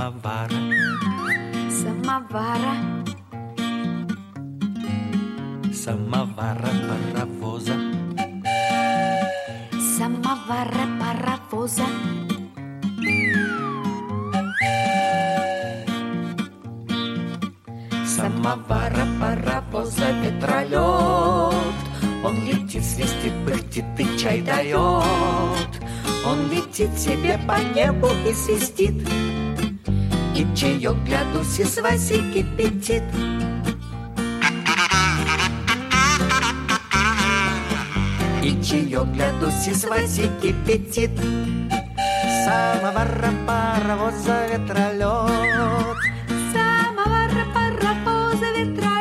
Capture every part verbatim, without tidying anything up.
самовара. Самовара. Самовара паровоза. Самовара паровоза. Самовара паровоза ветролет. Он летит, свистит, пыхтит и чай дает. Он летит себе по небу и свистит, и чаек для Дуси с Васей кипятит. И чаек для Дуси с Васей кипятит. Самовара паровоза ветролет. Самовара паровоза ветролет.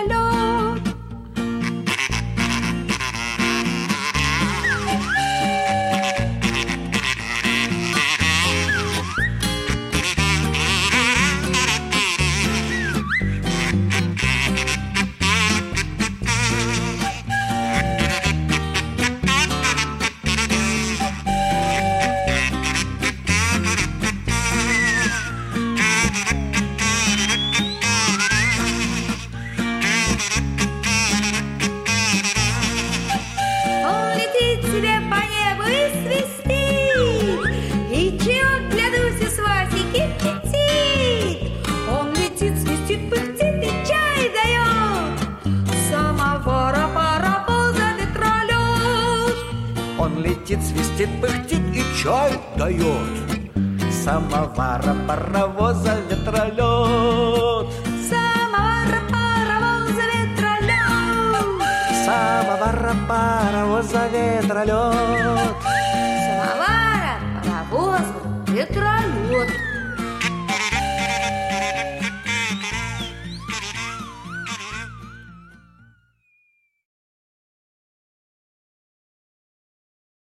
Свистит, пыхтит и чай дает. Самовара паровоза ветролет. Самовара паровоза ветролет. Самовара паровоза ветролет.